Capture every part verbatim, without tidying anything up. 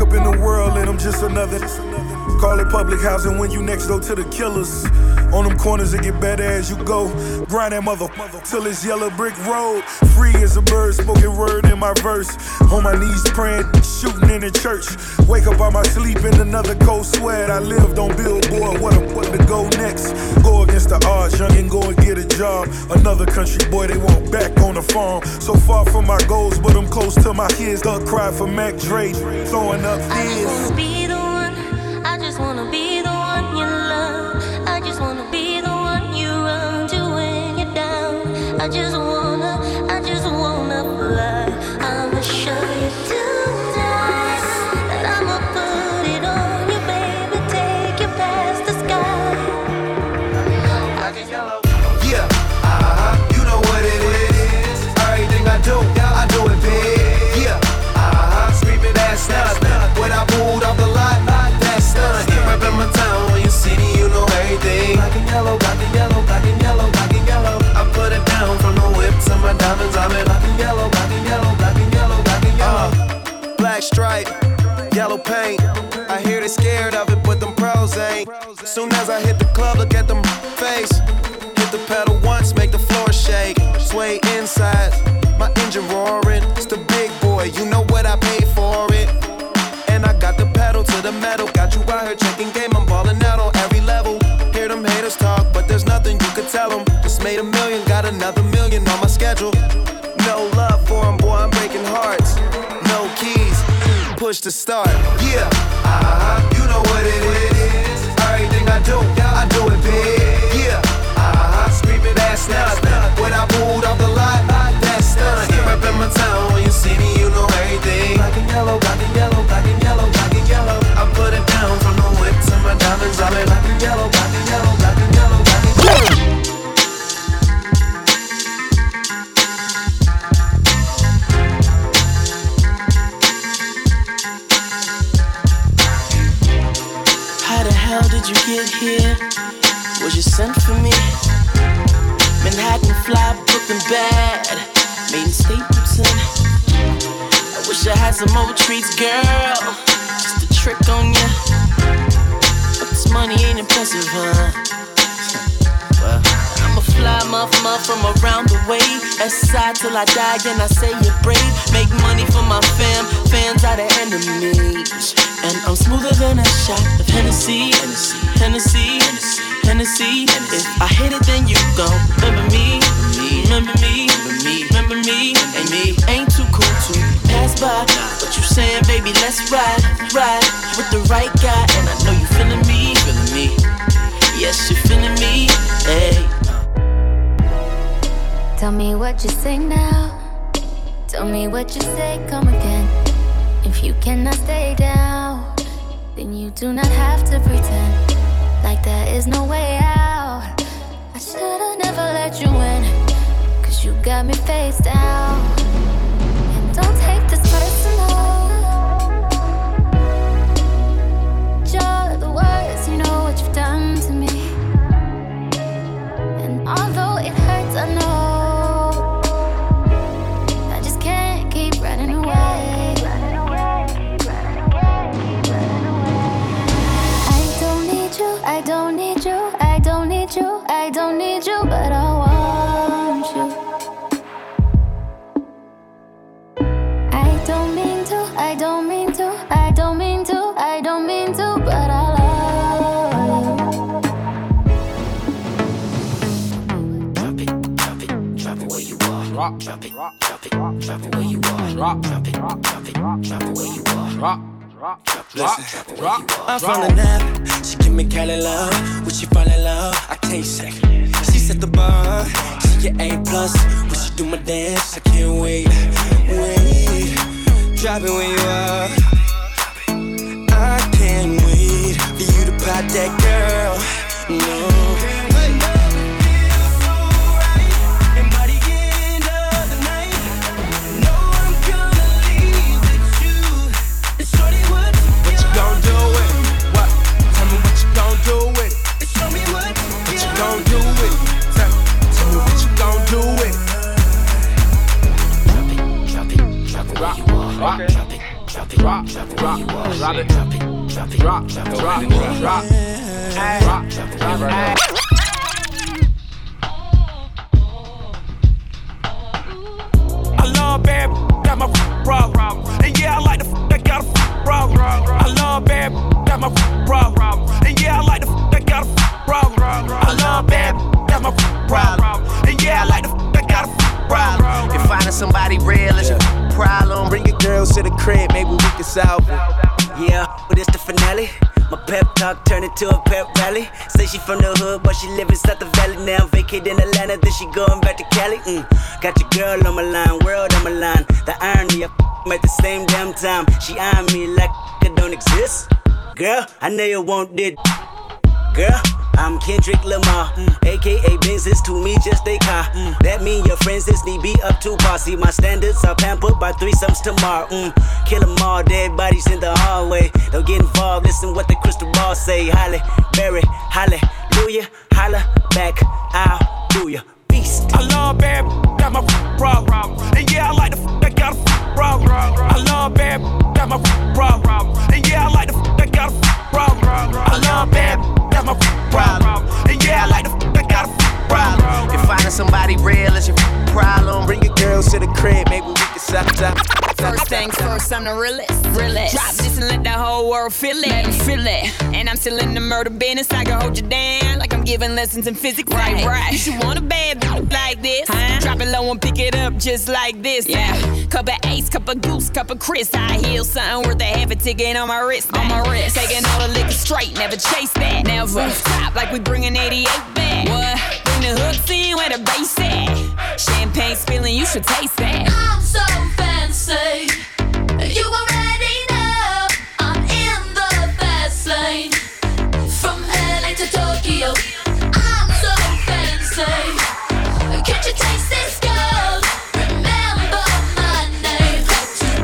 up in the world and I'm just another. Call it public housing when you next door to the killers. On them corners it get better as you go. Grind that mother till it's yellow brick road. Free as a bird, spoken word in my verse. On my knees praying, shooting in the church. Wake up out my sleep in another cold sweat. I lived on Billboard, what a what to go next. Go against the odds, young and go and get a job. Another country boy, they want back on the farm. So far from my goals, but I'm close to my kids. Duck cry for Mac Dre, throwing up I just wanna be the one. I just wanna be the one you love. I just wanna be the one you run to when you're down. I just wanna, I just wanna fly. I'ma show you tonight that I'ma put it on you, baby. Take you past the sky. I just yellow. Yeah, uh-huh, you know what it is. Everything I do, I do it big. Yeah, uh-huh, screaming that's nothing. When I pulled off the lot, that's nothing. Right in my town, when you see me, you know everything. Black and yellow, black and yellow, black and yellow, black and yellow. I put it down from the whip to my diamonds. I'm in black and yellow, black and yellow, black and yellow, black and yellow. Uh, black stripe, yellow paint. I hear they scared of it, but them pros ain't. Soon as I hit the club, look at them face. Hit the pedal once, make the floor shake. Sway inside, my engine roaring. It's the big boy, you know what I paid for it. And I got the pedal to the metal. Got you out here checking game, I'm ballin' out on every level. Hear them haters talk, but there's nothing you could tell them. Just made a million, got another million on my schedule. No love for them, boy, I'm breaking hearts. No keys, push to start. Yeah, uh-huh, you know what it is. Everything I do, I do it big. Yeah, uh-huh, screaming that's nothing. When I pulled off the lot, that's nothing. Right in my town, when you see me, you know everything. Black and yellow, black and yellow, black and yellow, black and yellow. I put it down from the whip to my diamonds. I'm in black and yellow, black and yellow, black and yellow, black and yellow. How the hell did you get here? Was you sent for me? Manhattan fly, Brooklyn bad, made in Stapleton. I wish I had some old treats, girl, just a trick on ya. But this money ain't impressive, huh? Well, I'm a fly muff muff from around the way. S-side till I die and I say you're brave. Make money for my fam, fans are the enemies. And I'm smoother than a shot of Hennessy, Hennessy, Hennessy, Hennessy. If I hit it, then you gon' remember me, remember me, remember me, and me. Ain't too cool to pass by. What you saying, baby? Let's ride, ride with the right guy. And I know you feeling me, feeling me. Yes, you feeling me, hey. Tell me what you say now. Tell me what you say, come again. If you cannot stay down, then you do not have to pretend like there is no way out. I should've never let you in, cause you got me face down. And don't take this personal. You're the worst, you know what you've done to me. And although it hurts, I know I just can't keep running away. I don't need you, I don't need you, I don't need you, but I want you. I don't mean to, I don't mean to, I don't mean to, I don't mean to, but I love you. Drop it, drop it, drop it where you are. Drop, drop it, drop it, drop it where you are. Drop, drop it, drop it, drop it where you are. Drop. Listen, I'm from the nap. She give me Cali love. When she fall in love, I can't say. She set the bar. She get A plus. When she do my dance, I can't wait. Wait, drop it when you are. I can't wait for you to pop that girl. No. Okay. drop it, drop, drop, drop it, drop it, drop it, drop it, drop, drop, drop, drop, drop, drop, drop. I love bad, got my problem, and yeah, I like the f- that got a f- problem. I love bad, got my f- problem, and yeah, I like the f- that got a f- problem. I love bad, got my f- problem, and yeah, I like the f- that got a f- problem. If finding somebody real is your problem, bring your girls to the crib, maybe we can solve it. Yeah, but it's the finale. My pep talk turned into a pep rally. Say she from the hood, but she live inside the valley now. Vacate in Atlanta, then she going back to Cali. Mm. Got your girl on my line, world on my line. The irony of f***ing at the same damn time. She eyeing me like it don't exist. Girl, I know you want it. Girl, I'm Kendrick Lamar, mm. A K A Benz is to me just a car. Mm. That mean your friends is need be up to par. See my standards are pampered by threesomes tomorrow. Mm. Kill 'em all, dead bodies in the hallway. Don't get involved, listen what the crystal ball say. Holly, Berry, hallelujah, holla back, I'll do ya. Beast. I love bad, got my f- problem, and yeah, I like the f- that got a f- problem. I love bad, got my f- problem, and yeah, I like the f- that got a f- problem. I love bad, got my f- problem, and yeah, I like the f- that got a f- problem. If finding somebody real is your problem, bring your girls to the crib, maybe we can settle up. First things first, I'm the realest. realest. Drop this and let the whole world feel it. Let 'em feel it. And I'm still in the murder business. I can hold you down like I'm giving lessons in physics. Right, right. You should want a bad bitch like this. Huh? Drop it low and pick it up just like this. Yeah. Cup of Ace, cup of Goose, cup of Chris. I heal something worth a half a ticket on my wrist. On my wrist. Taking all the liquor straight, never chase that. Never stop like we bringing eighty-eight back. What? Bring the hooks in where the bass at. Champagne spilling, you should taste that. I'm so fancy. You already know I'm in the fast lane. From L A to Tokyo, I'm so fancy. Can't you taste this gold? Remember my name. To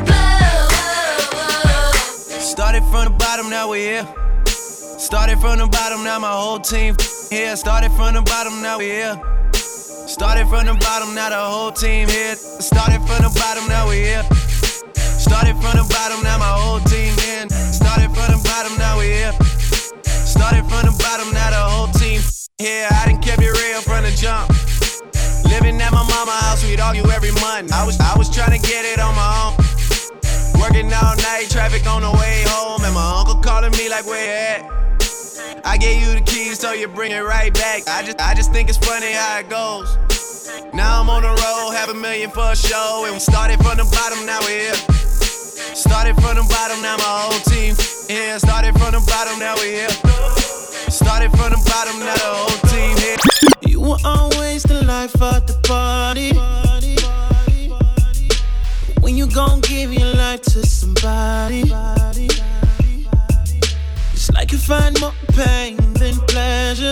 blow. Started from the bottom, now we're here. Started from the bottom, now my whole team here. Started from the bottom, now we're here. Started from the bottom, now the whole team here. Started from the bottom, now we're here. Started from the bottom, now my whole team in. Started from the bottom, now we here. Started from the bottom, now the whole team here. I done kept it real from the jump. Living at my mama's house, we'd argue every month. I was I was trying to get it on my own. Working all night, traffic on the way home, and my uncle calling me like, where you at? I gave you the keys, so you bring it right back. I just I just think it's funny how it goes. Now I'm on the road, have a million for a show, and we started from the bottom, now we're here. Started from the bottom, now my whole team here. Started from the bottom, now we here. Started from the bottom, now the whole team here. You were always the life of the party. When you gon' give your life to somebody, it's like you find more pain than pleasure.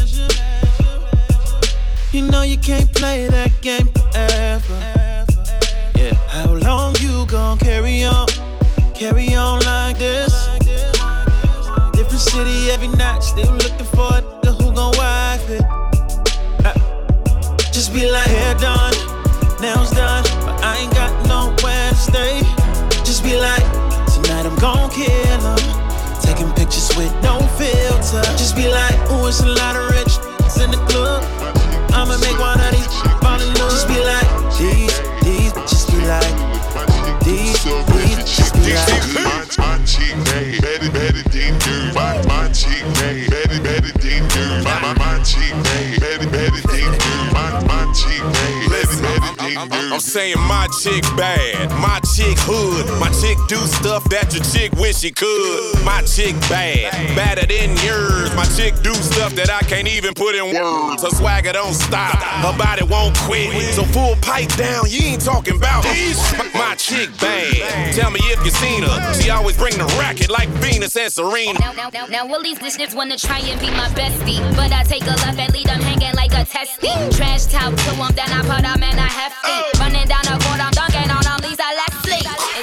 You know you can't play that game forever. Yeah. How long you gon' carry on, carry on like this? Different city every night, still looking for a nigga who gon' wife it. Uh, just be like, hair done, nails done, but I ain't got nowhere to stay. Just be like, tonight I'm gon' kill 'em, taking pictures with no filter. Just be like, ooh, it's a lot of rich niggas in the club. I'ma make one of these fall in love. Just be like, these, these, just be like, these, these, just be like. My, my chick, hey, better, better than you. My, my chick, hey, better, better than you. My, my, my chick, hey, better, better than you. My, my chick, hey, better, better than you. I'm saying my chick bad, my chick hood, my chick do stuff that your chick wish she could. My chick bad, badder than yours. My chick do stuff that I can't even put in words. Her swagger don't stop, her body won't quit. So full pipe down, you ain't talking about these. My chick bad, tell me if you seen her. She always bring the racket like Venus and Serena. Now, now, now, now, Willie's this shit wanna try and be my bestie, but I take a left and lead them hanging like a testy. Trash talk to them, then I put them in a hefty. Running down the court, I'm dunking on them, Lisa Leslie.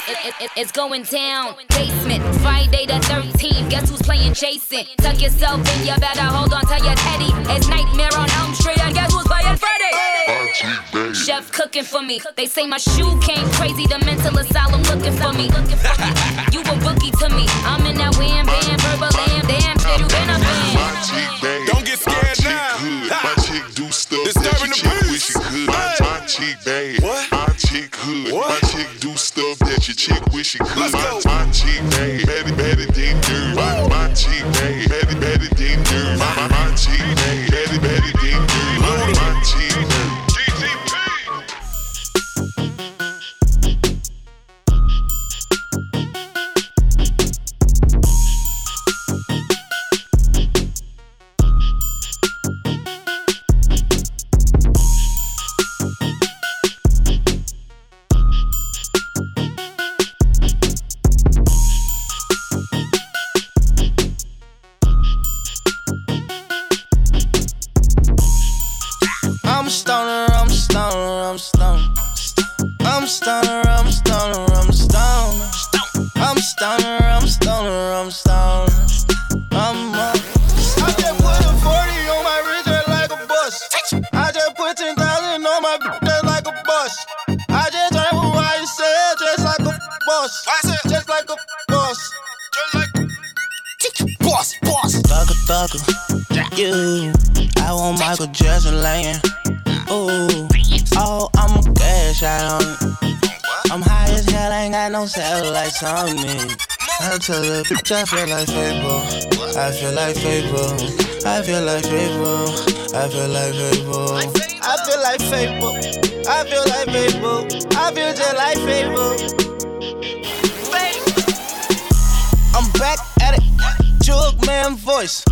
it, it, it, it's going down. Basement, Friday the thirteenth. Guess who's playing Jason? Tuck yourself in, you better hold on to your teddy. It's Nightmare on Elm Street, and guess who's playing Freddy? Chef cooking for me. They say my shoe came crazy. The mental asylum looking for me. You a bookie to me. I'm in that wham bam, verbal lamb, damn shit. You been a fan. Don't get scared now. My chick do stuff Disturbing that the your chick peace. wish she could. My, my chick bad. What? My chick hood. What? My chick do stuff that your chick wish she could. Let's my, go. my chick bad. Better, better than dirt. My, my chick bad. Better, better than dirt. My, my, my chick bad. Better, better than dirt. My, my chick bad. I'm a stoner, I'm a stoner, I'm a stoner. I'm a stoner, I'm a stoner, I'm a stoner. I'm a stoner, I'm a stoner, I'm a stoner. I'm a... I just put a forty on my wrist just like a bus. I just put ten thousand on my bitch just like a bus. I just drank what I said just like a boss. Just like a boss. Just like boss, boss. Thugger, thugger. You. I want Michael Jackson laying. Ooh, oh, I'm a cash out on it. I'm high as hell, ain't got no satellites on me. I tell the bitch I feel like Fable. I feel like Fable. I feel like Fable. I feel like Fable. I feel like Fable. I feel like Fable. I feel just like Fable. I'm back at it. Jug man voice.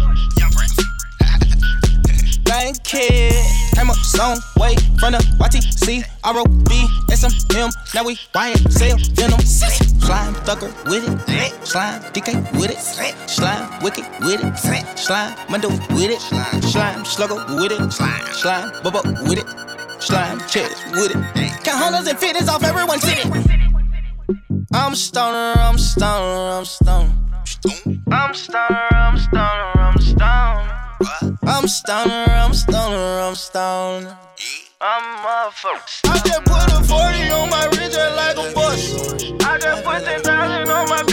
Thank kid. Came up some way from the Y T C R O B S M M. Now we Y M C A Venom. Slime thugger with it. Slime D K with it. Slime wicked with it. Slime Mundo with it. Slime slugger with it. Slime bubba with it. Slime chest with it. Count hundreds and fifties off everyone's city. I'm a stoner, I'm a stoner, I'm a stoner. I'm a stoner, I'm a stoner, I'm a stoner. I'm a stoner, I'm a stoner, I'm a stoner. I'm a motherfucker. I just put a forty on my wrist just like a bus. I just put ten thousand on my